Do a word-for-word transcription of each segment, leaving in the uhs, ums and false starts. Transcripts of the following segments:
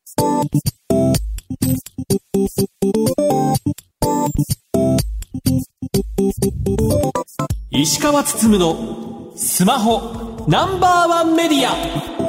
石川つつむのスマホナンバーワンメディア。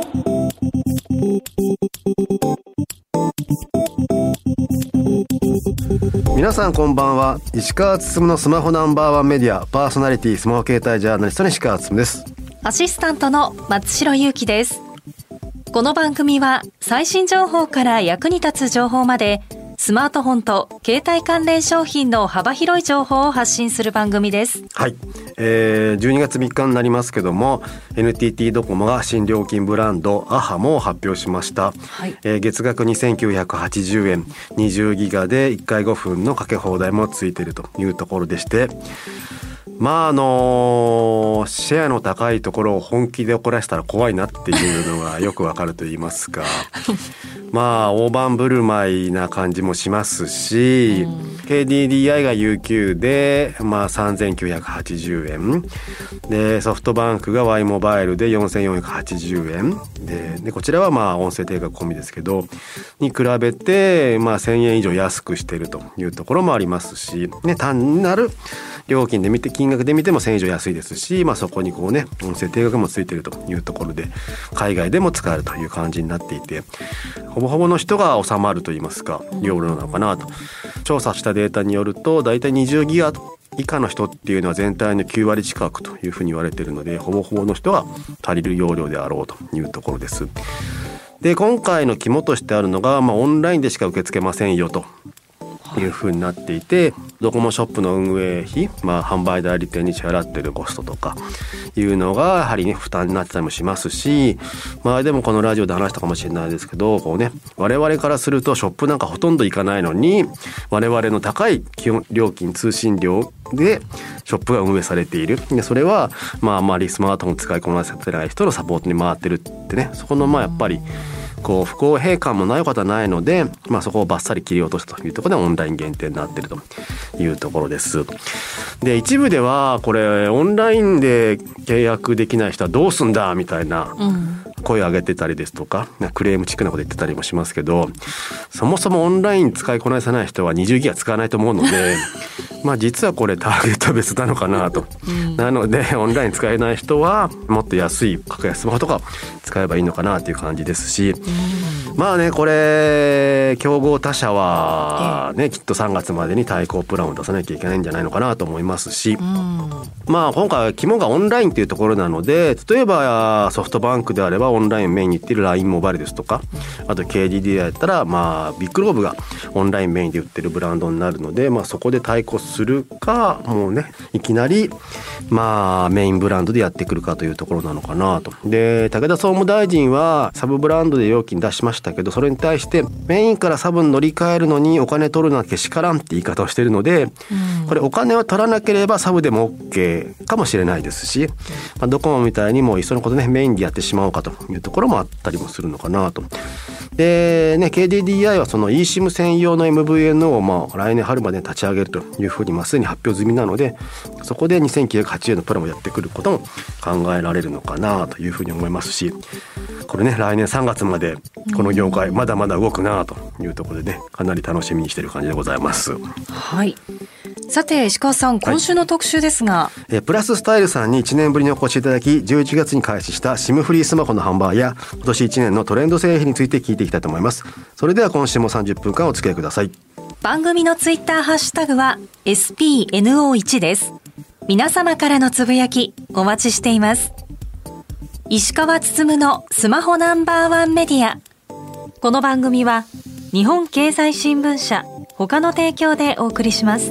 皆さんこんばんは。石川つつむのスマホナンバーワンメディアパーソナリティスマホ携帯ジャーナリストの石川つつむです。 アシスタントの松代ゆうきです。この番組は最新情報から役に立つ情報までスマートフォンと携帯関連商品の幅広い情報を発信する番組です。 はい、えー、じゅうにがつみっかになりますけども エヌティーティー ドコモが新料金ブランドアハモを発表しました、はい。えー、月額にせんきゅうひゃくはちじゅうえん、にじゅうギガでいっかいごふんのかけ放題もついているというところでして、まああのシェアの高いところを本気で怒らせたら怖いなっていうのがよくわかると言いますかまあ大盤振る舞いな感じもしますし、うん、ケーディーディーアイ が ユーキュー で、まあ、さんぜんきゅうひゃくはちじゅうえんで、ソフトバンクが Y モバイルでよんせんよんひゃくはちじゅうえん で, でこちらはまあ音声定額込みですけどに比べて、まあ、せんえん以上安くしているというところもありますし、ね、単なる料金で見て金額で見てもせんえん以上安いですし、まあ、そこにこうね音声定額もついているというところで海外でも使えるという感じになっていて、ほぼほぼの人が収まるといいますか容量なのかなと。調査したデータによるとだいたいにじゅうギガ以下の人っていうのは全体のきゅうわり近くというふうに言われているので、ほぼほぼの人が足りる容量であろうというところです。で今回の肝としてあるのが、まあ、オンラインでしか受け付けませんよという風になっていて、ドコモショップの運営費、まあ、販売代理店に支払っているコストとかいうのがやはりね負担になってたりもしますし、まあでもこのラジオで話したかもしれないですけど、こうね我々からするとショップなんかほとんど行かないのに我々の高い基本料金通信料でショップが運営されている。でそれはまああまりスマートフォン使いこなせてない人のサポートに回ってるってね、そこのまあやっぱりこう不公平感もないことはないので、まあ、そこをバッサリ切り落としたというところでオンライン限定になっているというところです。で一部ではこれオンラインで契約できない人はどうすんだみたいな声を上げてたりですとか、クレームチックなこと言ってたりもしますけど、そもそもオンライン使いこなせない人はにじゅうギガ使わないと思うのでまあ実はこれターゲットは別なのかなと、うん、なのでオンライン使えない人はもっと安い格安スマホとか使えばいいのかなという感じですし、うん、まあねこれ競合他社はね、ええ、きっとさんがつまでに対抗プランを出さなきゃいけないんじゃないのかなと思いますし、うん、まあ今回は肝がオンラインというところなので、例えばソフトバンクであればオンラインメインに行っている ライン モバイルですとか、あと ケーディーディーアイ だったらまあビッグローブがオンラインメインで売ってるブランドになるので、まあそこで対抗するか、もうねいきなりまあメインブランドでやってくるかというところなのかなと。で武田総務大臣はサブブランドで料金出しましたけど、それに対してメインからサブに乗り換えるのにお金取るのはけしからんって言い方をしているので、うん、これお金を取らなければサブでも OK かもしれないですし、まあ、ドコモみたいにもういっそのことねメインでやってしまおうかというところもあったりもするのかなと。でね ケーディーディーアイ はその eSIM 専用の エムブイエヌオー をまあ来年春までに立ち上げるというふうにまあすでに発表済みなので、そこでにせんきゅうひゃくはちじゅうえんのプランをやってくることも考えられるのかなというふうに思いますし、これね来年さんがつまでこの業界まだまだ動くなというところでね、かなり楽しみにしている感じでございます。 はい。さて石川さん、今週の特集ですが、はい、えプラススタイルさんにいちねんぶりにお越しいただき、じゅういちがつに開始した シム フリースマホの販売や今年いちねんのトレンド製品について聞いていきたいと思います。それでは今週もさんじゅっぷんかんお付き合いください。 番組のツイッターハッシュタグは エスピーエヌオーワン です。皆様からのつぶやきお待ちしています。石川つつむのスマホナンバーワンメディア。この番組は日本経済新聞社他の提供でお送りします。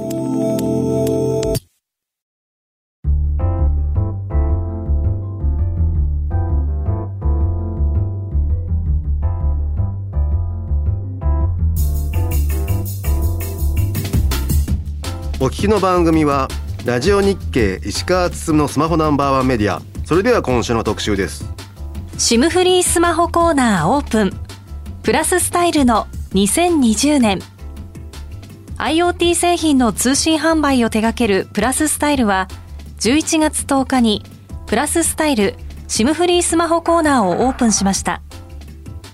お聞きの番組はラジオ日経石川つつむのスマホナンバーワンメディア。それでは今週の特集です。 シムフリースマホコーナーオープン。プラススタイルのにせんにじゅうねん。 IoT 製品の通信販売を手掛けるプラススタイルはじゅういちがつとおかにプラススタイルシムフリースマホコーナーをオープンしました。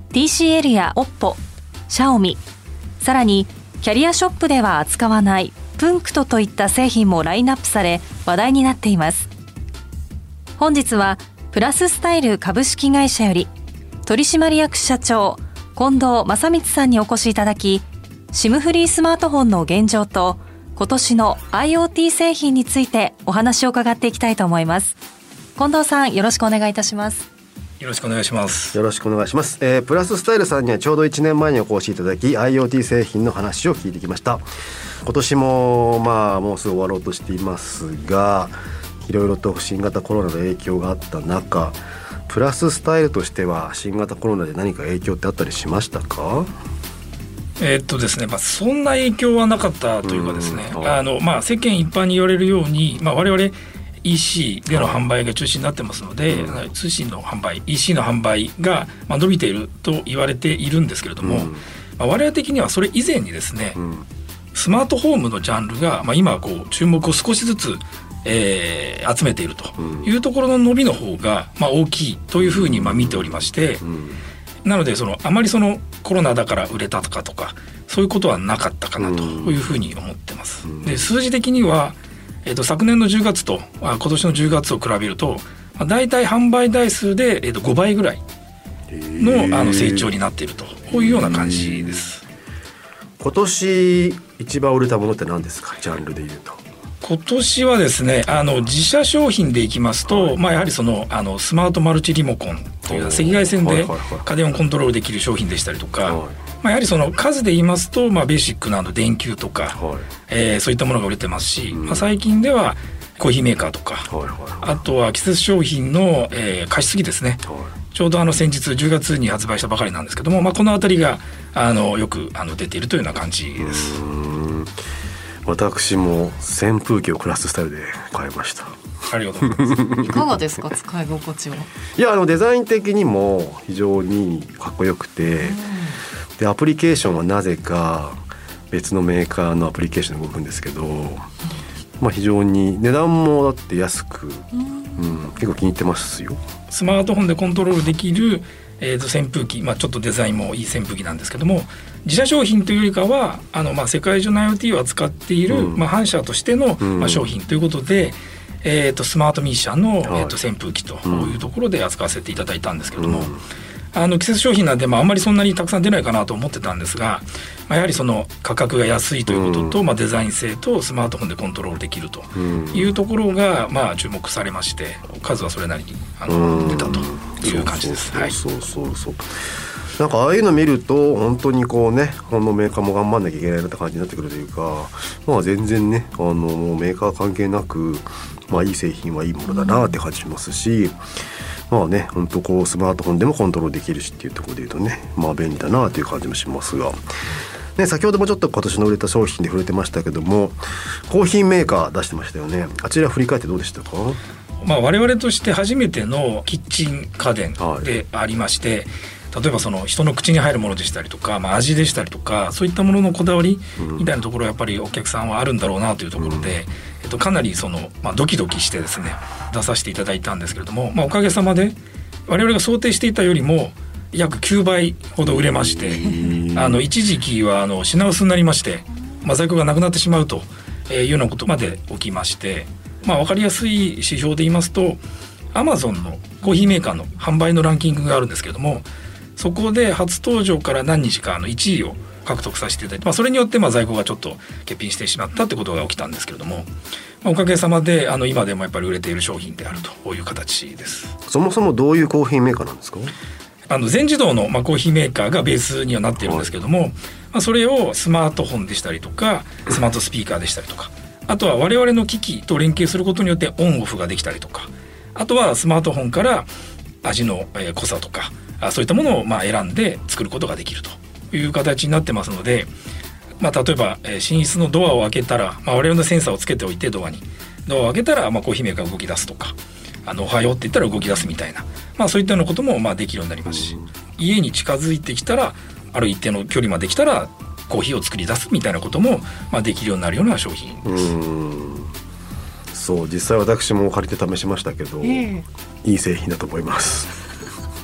ティーシーエル や オッポ、シャオミ、さらにキャリアショップでは扱わないプンクトといった製品もラインナップされ話題になっています。本日はプラススタイル株式会社より取締役社長近藤正光さんにお越しいただき、SIM フリースマートフォンの現状と今年の IoT 製品についてお話を伺っていきたいと思います。近藤さん、よろしくお願いいたします。 よろしくお願いします。 よろしくお願いします。えー、プラススタイルさんにはちょうどいちねんまえにお越しいただき IoT 製品の話を聞いてきました。今年もまあもうすぐ終わろうとしていますが、いろいろと新型コロナの影響があった中、プラススタイルとしては新型コロナで何か影響ってあったりしましたか？ えーっとですねまあ、そんな影響はなかったというかですね、あの、まあ、世間一般に言われるように、まあ、我々 イーシー での販売が中心になってますので、うん、通信の販売 イーシー の販売がまあ伸びていると言われているんですけれども、うんまあ、我々的にはそれ以前にですね、うん、スマートフォームのジャンルが、まあ、今こう注目を少しずつ、えー、集めているというところの伸びの方が、まあ、大きいというふうにまあ見ておりまして、うんなのでそのあまりそのコロナだから売れたとかとかそういうことはなかったかなというふうに思ってます。で数字的には、えー、と昨年のじゅうがつとあ今年のじゅうがつを比べると、まあ、大体販売台数で、えー、とごばいぐらい の, あの成長になっているとこういうような感じです。 今年一番売れたものって何ですか、ジャンルでいうと？ 今年はですねあの自社商品でいきますと、はいまあ、やはりそのあのスマートマルチリモコンという赤外線で家電をコントロールできる商品でしたりとか、はいまあ、やはりその数で言いますと、まあ、ベーシックなあの電球とか、はいえー、そういったものが売れてますし、うんまあ、最近ではコーヒーメーカーとか、はいはいはい、あとは季節商品の、えー、加湿器ですね、はい、ちょうどあの先日じゅうがつに発売したばかりなんですけども、まあ、このあたりがあのよくあの出ているというような感じです。 うーん私も扇風機をクラススタイルで買いました。 ありがとうございます。 いかがですか、使い心地は？ いやあのデザイン的にも非常にかっこよくて、でアプリケーションはなぜか別のメーカーのアプリケーションで動くんですけど、まあ、非常に値段もだって安く、うん、結構気に入ってますよ。 スマートフォンでコントロールできる、えー、と扇風機、まあ、ちょっとデザインもいい扇風機なんですけども、自社商品というよりかはあの、まあ、世界中の IoT を扱っている、うんまあ、反社としての、まあ、商品ということで、えー、とスマートミー社の、えー、と扇風機というところで扱わせていただいたんですけれども、うん、あの季節商品なんで、まあ、あんまりそんなにたくさん出ないかなと思ってたんですが、まあ、やはりその価格が安いということと、うんまあ、デザイン性とスマートフォンでコントロールできるというところが、まあ、注目されまして、数はそれなりにあの出たという感じです。 そうそうそうそう、なんかああいうの見ると本当にこうね、このメーカーも頑張んなきゃいけないなって感じになってくるというか、まあ全然ね、あのもうメーカー関係なく、まあいい製品はいいものだなって感じしますし、まあね、本当こうスマートフォンでもコントロールできるしっていうところで言うとね、まあ便利だなっていう感じもしますが、ね、先ほどもちょっと今年の売れた商品で触れてましたけども、コーヒーメーカー出してましたよね。あちら振り返ってどうでしたか？ まあ、我々として初めてのキッチン家電でありまして、はい、例えばその人の口に入るものでしたりとか、まあ、味でしたりとかそういったもののこだわりみたいなところはやっぱりお客さんはあるんだろうなというところで、うんえっと、かなりその、まあ、ドキドキしてですね出させていただいたんですけれども、まあ、おかげさまで我々が想定していたよりも約きゅうばいほど売れまして、あの一時期はあの品薄になりまして、まあ、在庫がなくなってしまうというようなことまで起きまして、まあ、分かりやすい指標で言いますと Amazon のコーヒーメーカーの販売のランキングがあるんですけれども、そこで初登場から何日かのいちいを獲得させていただいて、まあ、それによってまあ在庫がちょっと欠品してしまったってことが起きたんですけれども、まあ、おかげさまであの今でもやっぱり売れている商品であるという形です。 そもそもどういうコーヒーメーカーなんですか？ あの全自動のまあコーヒーメーカーがベースにはなっているんですけれども、はいまあ、それをスマートフォンでしたりとかスマートスピーカーでしたりとか、あとは我々の機器と連携することによってオンオフができたりとか、あとはスマートフォンから味の濃さとかそういったものをまあ選んで作ることができるという形になってますので、まあ、例えば寝室のドアを開けたら、まあ、我々のセンサーをつけておいてドアにドアを開けたらまあコーヒーメーカーが動き出すとか、あのおはようって言ったら動き出すみたいな、まあ、そういったようなこともまあできるようになりますし、家に近づいてきたらある一定の距離まで来たらコーヒーを作り出すみたいなこともまあできるようになるような商品です。 うーん、そう実際私も借りて試しましたけど、えー、いい製品だと思います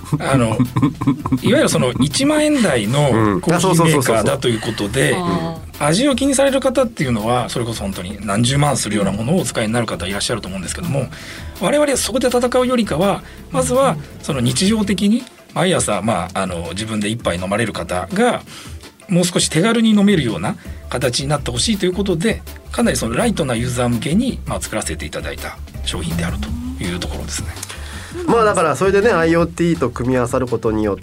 あのいわゆるそのいちまんえん台のコーヒーメーカーだということで、味を気にされる方っていうのはそれこそ本当に何十万するようなものをお使いになる方いらっしゃると思うんですけども、我々はそこで戦うよりかはまずはその日常的に毎朝、まあ、あの自分で一杯飲まれる方がもう少し手軽に飲めるような形になってほしいということで、かなりそのライトなユーザー向けに、まあ、作らせていただいた商品であるというところですね。 まあだからそれでね IoT と組み合わさることによって、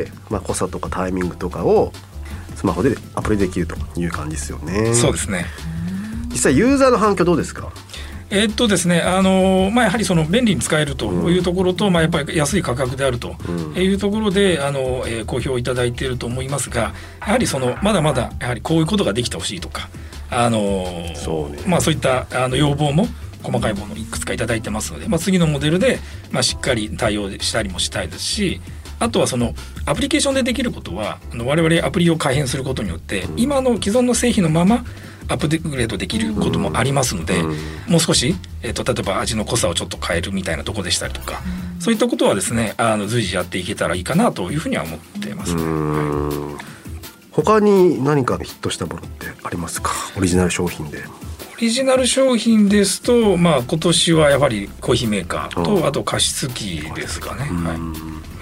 まあ、濃さとかタイミングとかをスマホでアプリできるという感じですよね。 そうですね。 実際ユーザーの反響どうですか？ えーっとですねあのまあ、やはりその便利に使えるというところと、うんまあ、やっぱり安い価格であるというところで、あの、えー、好評いただいていると思いますが、やはりそのまだまだやはりこういうことができてほしいとか、あのそうね、まあ、そういったあの要望も細かいものをいくつかいただいてますので、まあ、次のモデルで、まあ、しっかり対応したりもしたいですし、あとはそのアプリケーションでできることはあの我々アプリを改変することによって今の既存の製品のままアップグレードできることもありますので、うん、もう少し、えー、と例えば味の濃さをちょっと変えるみたいなところでしたりとか、うん、そういったことはですねあの随時やっていけたらいいかなというふうには思っていますね。 うん他に何かヒットしたものってありますか？オリジナル商品で。 オリジナル商品ですと、まあ、今年はやはりコーヒーメーカーと、あと加湿器ですかね。はい、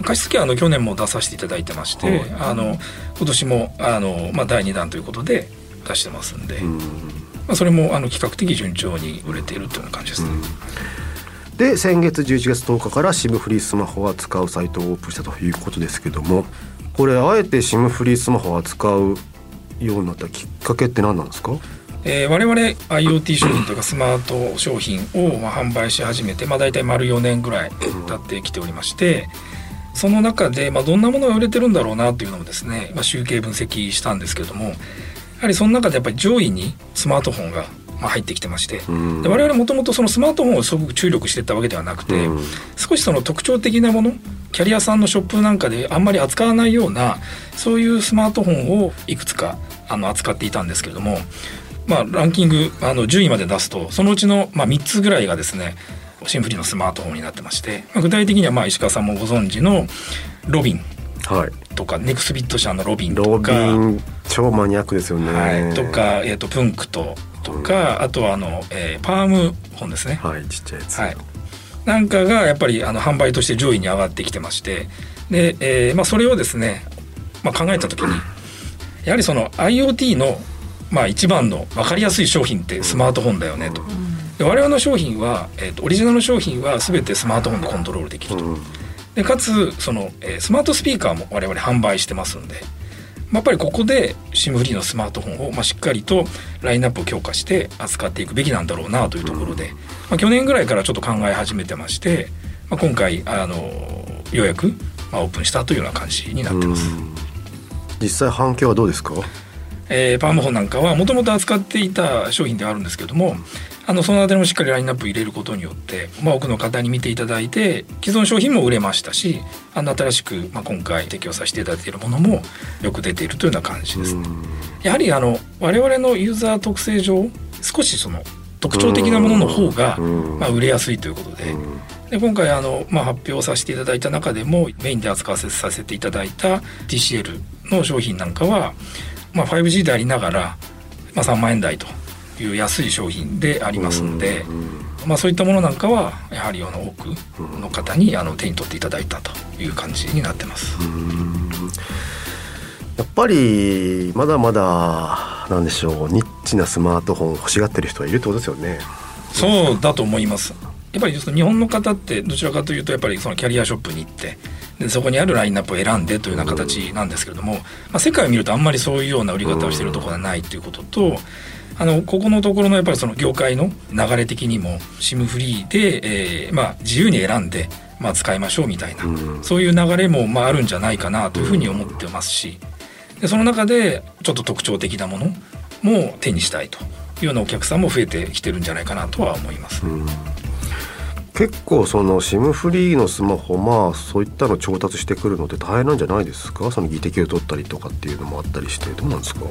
加湿器はあの去年も出させていただいてまして、あの今年もあの、まあ、だいにだんということで出してますんで、うんまあ、それもあの比較的順調に売れているというような感じですね。 うん、で先月じゅういちがつとおかから SIM フリースマホを扱うサイトをオープンしたということですけども、これあえて SIM フリースマホを扱うようになったきっかけって何なんですか？ えー、我々 IoT 商品というかスマート商品をまあ販売し始めて、まあ、大体丸よねんぐらい経ってきておりまして、その中でまあどんなものが売れてるんだろうなというのをですね、まあ、集計分析したんですけども、やはりその中でやっぱり上位にスマートフォンがまあ入ってきてまして、で我々もともとそのスマートフォンをすごく注力していったわけではなくて、少しその特徴的なもの、キャリアさんのショップなんかであんまり扱わないようなそういうスマートフォンをいくつかあの扱っていたんですけれども、まあ、ランキングあのじゅういまで出すとそのうちのまあみっつぐらいがですねSIMフリーのスマートフォンになってまして、まあ、具体的にはまあ石川さんもご存知のロビンとか、はい、ネクスビット社のロビンとか、 ロビン超マニアックですよね、 はい、とか、えー、とプンクトとか、うん、あとはあの、えー、パームフォンですね、 はい、ちっちゃいやつ、 はい、なんかがやっぱりあの販売として上位に上がってきてまして、で、えーまあ、それをですね、まあ、考えた時にやはりその IoT のまあ、一番の分かりやすい商品ってスマートフォンだよねと。で我々の商品は、えーと、オリジナルの商品は全てスマートフォンでコントロールできると。でかつその、えー、スマートスピーカーも我々販売してますんで、まあ、やっぱりここで SIM フリーのスマートフォンを、まあ、しっかりとラインナップを強化して扱っていくべきなんだろうなというところで、まあ、去年ぐらいからちょっと考え始めてまして、まあ、今回あのようやく、まあ、オープンしたというような感じになってます。 実際反響はどうですか？ えー、パームフォンなんかはもともと扱っていた商品ではあるんですけれども、あのそのあたりもしっかりラインナップ入れることによって、まあ、多くの方に見ていただいて既存商品も売れましたし、あの新しく、まあ、今回提供させていただいているものもよく出ているというような感じですね。やはりあの我々のユーザー特性上少しその特徴的なものの方が、まあ、売れやすいということで、で今回あの、まあ、発表させていただいた中でもメインで扱わせさせていただいた ティーシーエル の商品なんかはまあ、ファイブジー でありながら、まあ、さんまんえん台という安い商品でありますので、まあ、そういったものなんかはやはりあの多くの方にあの手に取っていただいたという感じになってます。 うーんやっぱりまだまだなんでしょう、ニッチなスマートフォンを欲しがってる人はいるってことですよね。 そうだと思います。やっぱり日本の方ってどちらかというとやっぱりそのキャリアショップに行ってでそこにあるラインナップを選んでというような形なんですけれども、まあ、世界を見るとあんまりそういうような売り方をしているところはないということと、あのここのところのやっぱりその業界の流れ的にも SIM フリーで、えーまあ、自由に選んで、まあ、使いましょうみたいな、そういう流れもまああるんじゃないかなというふうに思ってますし、でその中でちょっと特徴的なものも手にしたいというようなお客さんも増えてきてるんじゃないかなとは思います。 うん結構その SIM フリーのスマホ、まあそういったの調達してくるのって大変なんじゃないですか？その技的を取ったりとかっていうのもあったりして、どうなんですか？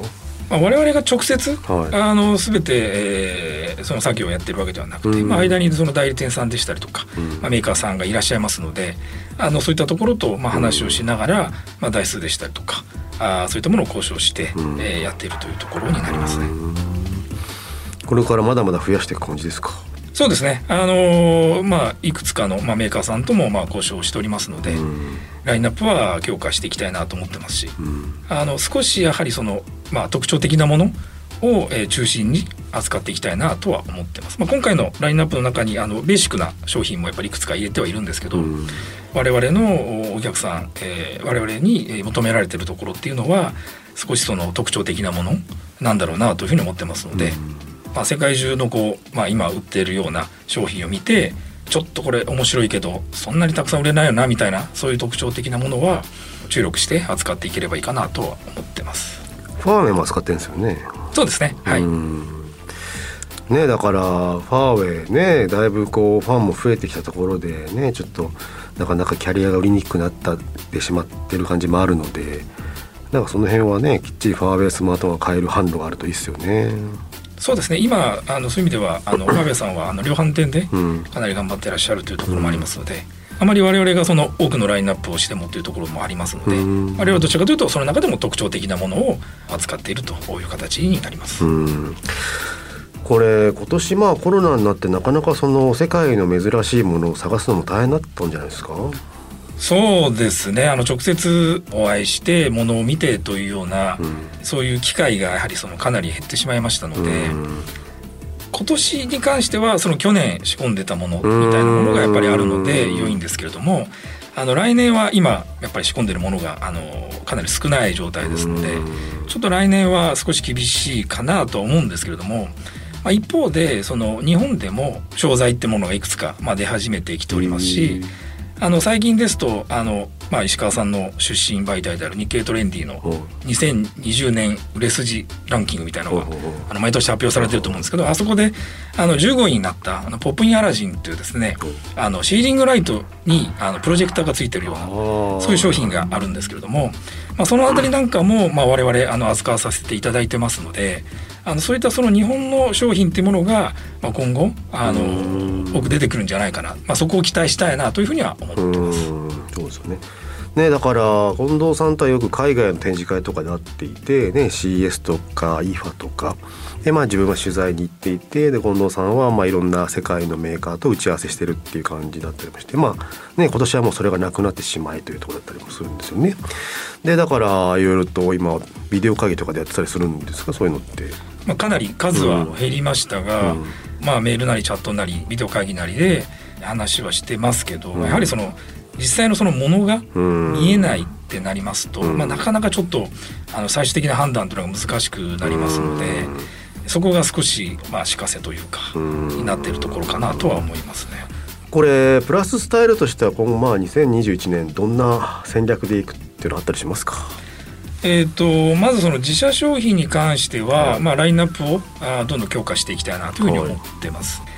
まあ、我々が直接、 はい、 あの全て、えー、その作業をやってるわけではなくて、うんまあ、間にその代理店さんでしたりとか、うんまあ、メーカーさんがいらっしゃいますので、あのそういったところとまあ話をしながら、うんまあ、台数でしたりとかあそういったものを交渉して、うんえー、やっているというところになりますね。うんこれからまだまだ増やしていく感じですか？ そうですね、あのーまあ、いくつかの、まあ、メーカーさんともまあ交渉しておりますので、うん、ラインナップは強化していきたいなと思ってますし、うん、あの少しやはりその、まあ、特徴的なものを、えー、中心に扱っていきたいなとは思ってます、まあ、今回のラインナップの中にあのベーシックな商品もやっぱりいくつか入れてはいるんですけど、うん、我々のお客さん、えー、我々に求められているところっていうのは少しその特徴的なものなんだろうなというふうに思ってますので、うんまあ、世界中のこう、まあ、今売っているような商品を見てちょっとこれ面白いけどそんなにたくさん売れないよなみたいなそういう特徴的なものは注力して扱っていければいいかなとは思ってます。 ファーウェイも扱ってるんですよね。 そうですね、はい、 うんねだからファーウェイねだいぶこうファンも増えてきたところでねちょっとなかなかキャリアが売りにくくなってしまってる感じもあるのでなんかその辺はねきっちりファーウェイスマートフォンが買える販路があるといいですよね。 そうですね今あのそういう意味ではあのファーウェイさんはあの量販店でかなり頑張ってらっしゃるというところもありますので、うん、あまり我々がその多くのラインナップをしてもというところもありますので、うん、我々はどちらかというとその中でも特徴的なものを扱っているという形になります。 うんこれ今年まあコロナになってなかなかその世界の珍しいものを探すのも大変だったんじゃないですか？ そうですねあの直接お会いしてものを見てというような、うん、そういう機会がやはりそのかなり減ってしまいましたので、うん、今年に関してはその去年仕込んでたものみたいなものがやっぱりあるので良いんですけれどもあの来年は今やっぱり仕込んでるものがあのかなり少ない状態ですのでちょっと来年は少し厳しいかなとは思うんですけれどもまあ、一方でその日本でも商材ってものがいくつかまあ出始めてきておりますしあの最近ですとあの、まあ、石川さんの出身媒体である日経トレンディのにせんにじゅうねん売れ筋ランキングみたいなのがあの毎年発表されてると思うんですけどあそこであのじゅうごいになったあのポップインアラジンというですねあのシーリングライトにあのプロジェクターがついてるようなそういう商品があるんですけれども、まあ、そのあたりなんかも、まあ、我々あの扱わさせていただいてますのであのそういったその日本の商品っていうものが、まあ、今後あの多く出てくるんじゃないかな、まあ、そこを期待したいなというふうには思ってます。 うんそうですよね。ねだから近藤さんとはよく海外の展示会とかで会っていて、ね、シーイーエス とか アイファ とかで、まあ、自分は取材に行っていてで近藤さんはまあいろんな世界のメーカーと打ち合わせしてるっていう感じだったりもして、まあね、今年はもうそれがなくなってしまいというところだったりもするんですよね。でだからいろいろと今ビデオ会議とかでやってたりするんですかそういうのって。 まあ、かなり数は減りましたが、うんまあ、メールなりチャットなりビデオ会議なりで話はしてますけど、うん、やはりその実際のそのものが見えないってなりますと、うんまあ、なかなかちょっとあの最終的な判断というのが難しくなりますので、うん、そこが少しまあ足かせというか、うん、になっているところかなとは思いますね。 これプラススタイルとしては今後まあにせんにじゅういちねんどんな戦略でいくっていうのあったりしますか？ えー、とまずその自社商品に関しては、はいまあ、ラインナップをあどんどん強化していきたいなというふうに思ってます、はい、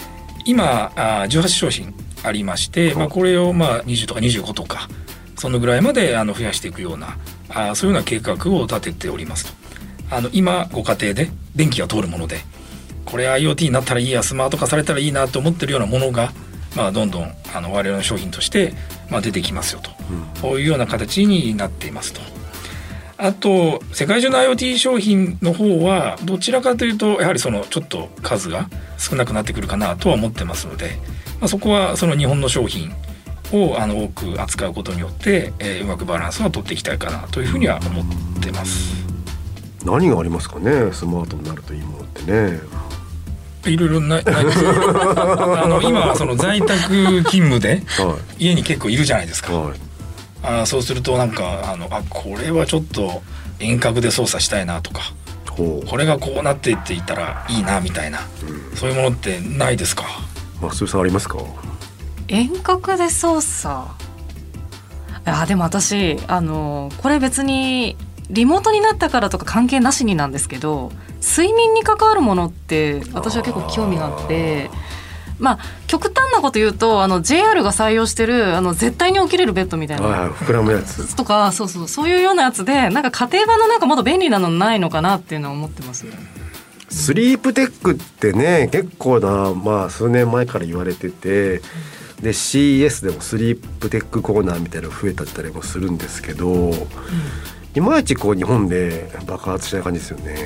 今あじゅうはち商品ありまして、はいまあ、これをまあにじゅうとかにじゅうごとかそのぐらいまであの増やしていくようなあそういうような計画を立てておりますと。あの今ご家庭で電気が通るものでこれ IoT になったらいいやスマート化されたらいいなと思ってるようなものが、まあ、どんどんあの我々の商品として、まあ、出てきますよと、うん、こういうような形になっていますと。あと世界中の IoT 商品の方はどちらかというとやはりそのちょっと数が少なくなってくるかなとは思ってますので、まあ、そこはその日本の商品をあの多く扱うことによって、えー、うまくバランスを取っていきたいかなというふうには思ってます。 何がありますかねスマートになるといいものってね。 いろいろないないですあの今その在宅勤務で家に結構いるじゃないですか、はいあそうするとなんかあのあこれはちょっと遠隔で操作したいなとかこれがこうなっていっていたらいいなみたいな、うん、そういうものってないですか？ 増井さんありますか？ 遠隔で操作あでも私あのこれ別にリモートになったからとか関係なしになんですけど睡眠に関わるものって私は結構興味があってまあ、極端なこと言うとあの ジェイアール が採用してるあの絶対に起きれるベッドみたいな、 はい、膨らむやつとかそうそうそういうようなやつでなんか家庭版のなんかもっと便利なのないのかなっていうのは思ってますね。 スリープテックってね結構な、まあ、数年前から言われててで シーイーエス でもスリープテックコーナーみたいなのが増えたったりもするんですけど、うん、いまいちこう日本で爆発しない感じですよね。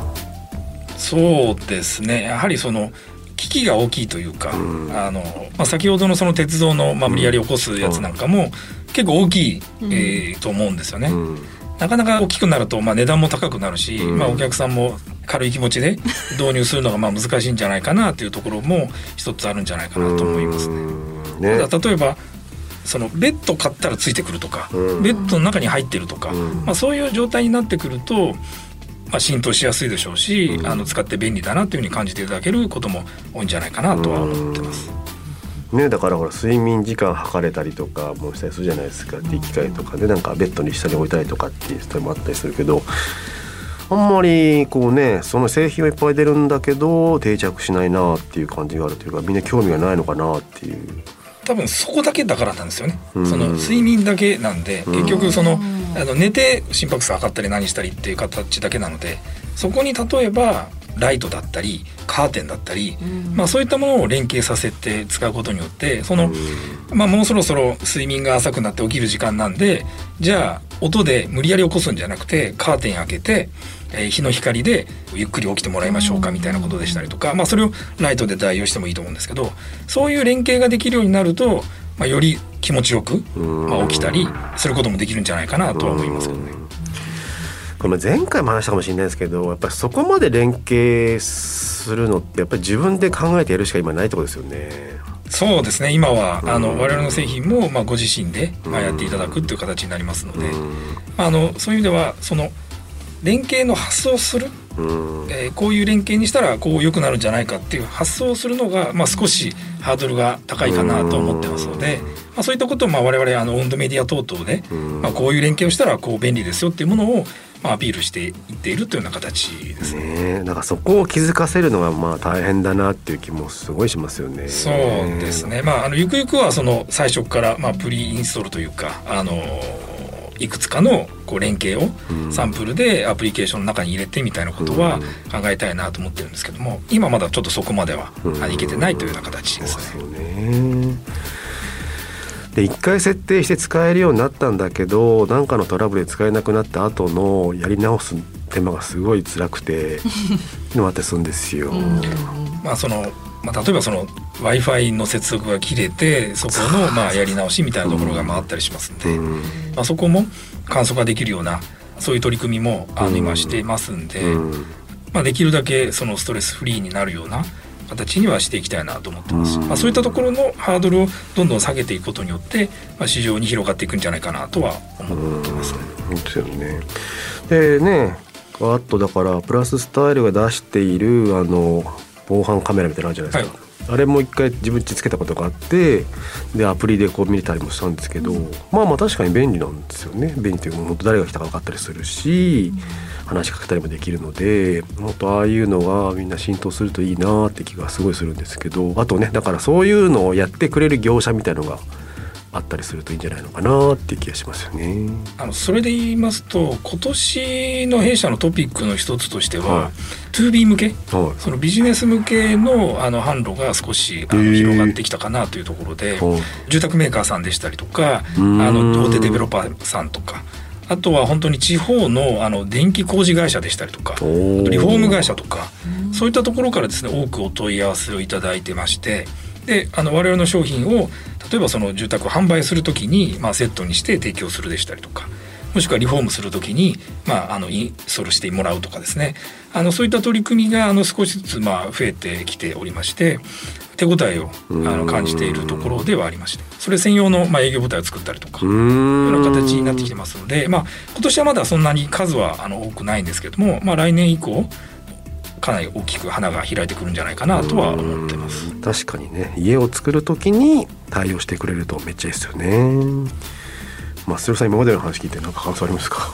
そうですねやはりその危機が大きいというか、うん、あのまあ、先ほどのその鉄道の、まあ、無理やり起こすやつなんかも、うん、結構大きい、えー、と思うんですよね、うん、なかなか大きくなると、まあ、値段も高くなるし、うん、まあ、お客さんも軽い気持ちで導入するのがまあ難しいんじゃないかなというところも一つあるんじゃないかなと思いますね。うんね、例えばそのベッド買ったらついてくるとか、うん、ベッドの中に入ってるとか、うん、まあ、そういう状態になってくるとまあ、浸透しやすいでしょうし、うん、あの使って便利だなというふうに感じていただけることも多いんじゃないかなとは思ってます、 ね、だからほら睡眠時間測れたりとかもしたりするじゃないですかっていう機械とかでなんかベッドに下に置いたりとかっていう人もあったりするけどあんまりこうねその製品はいっぱい出るんだけど定着しないなっていう感じがあるというかみんな興味がないのかなっていう多分そこだけだからなんですよね、うん、その睡眠だけなんで結局その、うん、あの寝て心拍数測ったり何したりっていう形だけなのでそこに例えばライトだったりカーテンだったり、うん、まあ、そういったものを連携させて使うことによってその、うん、まあ、もうそろそろ睡眠が浅くなって起きる時間なんでじゃあ音で無理やり起こすんじゃなくてカーテン開けてえー、日の光でゆっくり起きてもらいましょうかみたいなことでしたりとか、まあ、それをライトで代用してもいいと思うんですけどそういう連携ができるようになると、まあ、より気持ちよく、まあ、起きたりすることもできるんじゃないかなとは思いますけどね。 これ前回も話したかもしれないですけどやっぱりそこまで連携するのってやっぱり自分で考えてやるしか今ないってことですよね。 そうですね今はあの我々の製品もまあご自身でまあやっていただくっていう形になりますのでまああのそういう意味ではその連携の発想をする、うんえー、こういう連携にしたらこう良くなるんじゃないかっていう発想をするのが、まあ、少しハードルが高いかなと思ってますので、まあ、そういったことをまあ我々あのオンドメディア等々で、まあ、こういう連携をしたらこう便利ですよっていうものをまあアピールしていっているというような形ですね。 ね、なんかそこを気づかせるのがまあ大変だなっていう気もすごいしますよね。 そうですね、まあ、あのゆくゆくはその最初からまあプリインストールというかあのいくつかのこう連携をサンプルでアプリケーションの中に入れてみたいなことは考えたいなと思ってるんですけども今まだちょっとそこまではいけてないというような形ですね。 そうね。でいっかい設定して使えるようになったんだけど何かのトラブルで使えなくなった後のやり直す手間がすごい辛くてのあったりするんですよ。 まあそのまあ、例えばその Wi-Fi の接続が切れてそこのまあやり直しみたいなところが回ったりしますので、うんまあ、そこも簡素化できるようなそういう取り組みもあの今していますんで、うんまあ、できるだけそのストレスフリーになるような形にはしていきたいなと思ってます、うんまあ、そういったところのハードルをどんどん下げていくことによって、まあ、市場に広がっていくんじゃないかなとは思ってますね。 うん、ですよね。でねあとだからプラススタイルが出しているあの防犯カメラみたいなのあるじゃないですか、はい、あれも一回自分ちつけたことがあってでアプリでこう見れたりもしたんですけど、うん、まあまあ確かに便利なんですよね。便利というか本当誰が来たか分かったりするし、うん、話しかけたりもできるのでもっとああいうのがみんな浸透するといいなって気がすごいするんですけどあとねだからそういうのをやってくれる業者みたいのがあったりするといいんじゃないのかなっていう気がしますよね。 あのそれで言いますと今年の弊社のトピックの一つとしては、はい、ツービー 向け、はい、そのビジネス向け の, あの販路が少しあの広がってきたかなというところで、はい、住宅メーカーさんでしたりとかあの大手デベロッパーさんとかあとは本当に地方 の, あの電気工事会社でしたりとかリフォーム会社とかそういったところからですね多くお問い合わせをいただいてましてであの我々の商品を例えばその住宅を販売するときに、まあ、セットにして提供するでしたりとかもしくはリフォームするときに、まあ、あのインストールしてもらうとかですねあのそういった取り組みがあの少しずつまあ増えてきておりまして手応えをあの感じているところではありましてそれ専用のまあ営業部隊を作ったりとかいうような形になってきてますので、まあ、今年はまだそんなに数はあの多くないんですけども、まあ、来年以降かなり大きく花が開いてくるんじゃないかなとは思ってます。 確かにね家を作るときに対応してくれるとめっちゃいいですよね。まあ、瀬尾さん今までの話聞いて何か感想ありますか？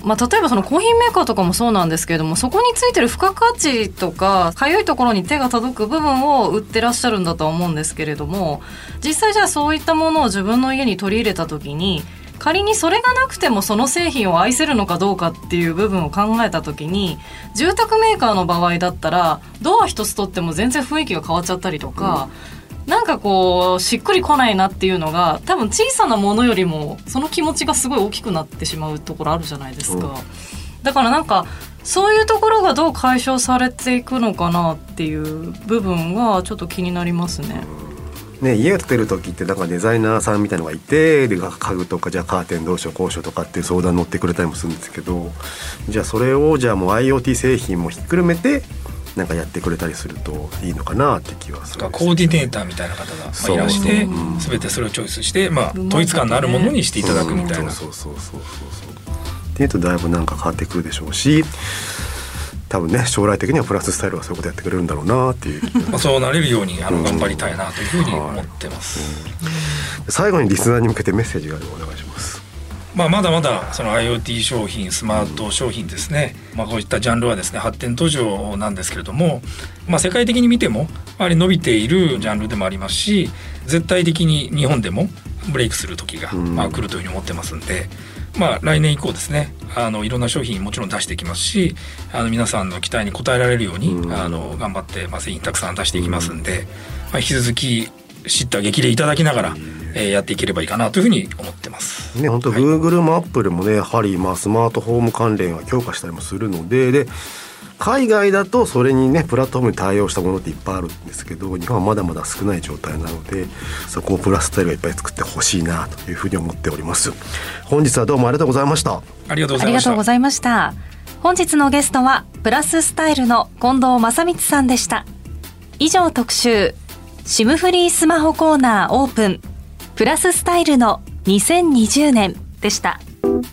まあ、例えばそのコーヒーメーカーとかもそうなんですけれども、そこについてる付加価値とかかゆいところに手が届く部分を売ってらっしゃるんだとは思うんですけれども、実際じゃあそういったものを自分の家に取り入れた時に、仮にそれがなくてもその製品を愛せるのかどうかっていう部分を考えた時に、住宅メーカーの場合だったらドア一つ取っても全然雰囲気が変わっちゃったりとか、うん、なんかこうしっくりこないなっていうのが、多分小さなものよりもその気持ちがすごい大きくなってしまうところあるじゃないですか、うん、だからなんかそういうところがどう解消されていくのかなっていう部分はちょっと気になりますね。 ね、家を建てる時ってなんかデザイナーさんみたいなのがいて、で家具とかじゃあカーテンどうしようこうしようとかっていう相談乗ってくれたりもするんですけど、じゃあそれをじゃあもう IoT 製品もひっくるめてなんかやってくれたりするといいのかなって気はするんです、ね、 コーディネーターみたいな方がいらして、全てそれをチョイスして、まあ、統一感のあるものにしていただくみたいな、 そうそうそうそうそうっていうとだいぶなんか変わってくるでしょうし、多分ね将来的にはプラススタイルはそういうことやってくれるんだろうなっていうまあそうなれるようにあの頑張りたいなというふうに思ってます、 うん、最後にリスナーに向けてメッセージがあればお願いします。 まあ、まだまだその IoT 商品、スマート商品ですね、まあ、こういったジャンルはですね発展途上なんですけれども、まあ、世界的に見てもやはり伸びているジャンルでもありますし、絶対的に日本でもブレイクする時がまあ来るというふうに思ってますんで、まあ、来年以降ですね、あのいろんな商品もちろん出していきますし、あの皆さんの期待に応えられるように、うん、あの頑張って、まあ、製品たくさん出していきますんで、まあ、引き続き知った激励いただきながら、えー、やっていければいいかなというふうに思ってますね。本当 Google も Apple もねやはりまあスマートフォーム関連は強化したりもするので、で海外だとそれにねプラットフォームに対応したものっていっぱいあるんですけど、日本はまだまだ少ない状態なので、そこをプラススタイルがいっぱい作ってほしいなというふうに思っております。本日はどうもありがとうございました。 ありがとうございました。 ありがとうございました。本日のゲストはプラススタイルの近藤正光さんでした。以上特集 SIM フリースマホコーナーオープンプラススタイルのにせんにじゅうねんでした。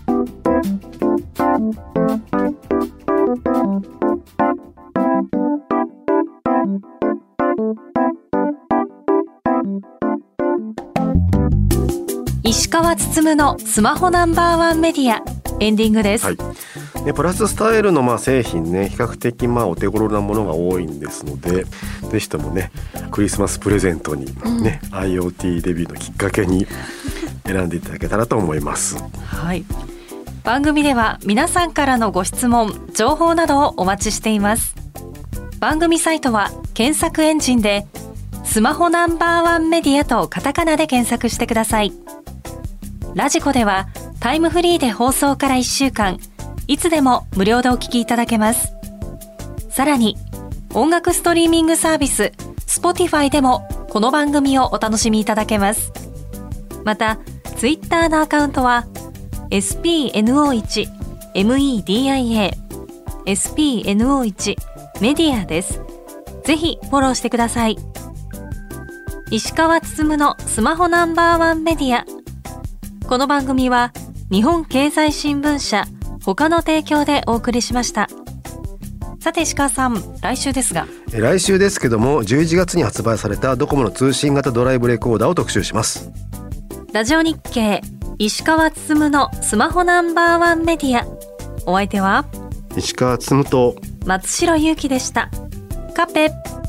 石川つつむのスマホナンバーワンメディアエンディングです、 はい、でプラススタイルのまあ製品ね比較的まあお手頃なものが多いんですので、ぜひともねクリスマスプレゼントにね、うん、IoT デビューのきっかけに選んでいただけたらと思います。 はい、番組では皆さんからのご質問情報などをお待ちしています。番組サイトは検索エンジンでスマホナンバーワンメディアとカタカナで検索してください。ラジコではタイムフリーで放送からいっしゅうかんいつでも無料でお聞きいただけます。さらに音楽ストリーミングサービス Spotify でもこの番組をお楽しみいただけます。またツイッターのアカウントは エスピーエヌオーワン メディア エスピーエヌオーワン メディアです。ぜひフォローしてください。石川つつむのスマホナンバーワンメディア。この番組は日本経済新聞社他の提供でお送りしました。さて石川さん、来週ですが来週ですけどもじゅういちがつに発売されたドコモの通信型ドライブレコーダーを特集します。 ラジオ日経石川つつむのスマホナンバーワンメディア、お相手は石川つつむと松代ゆうきでした。カッペ。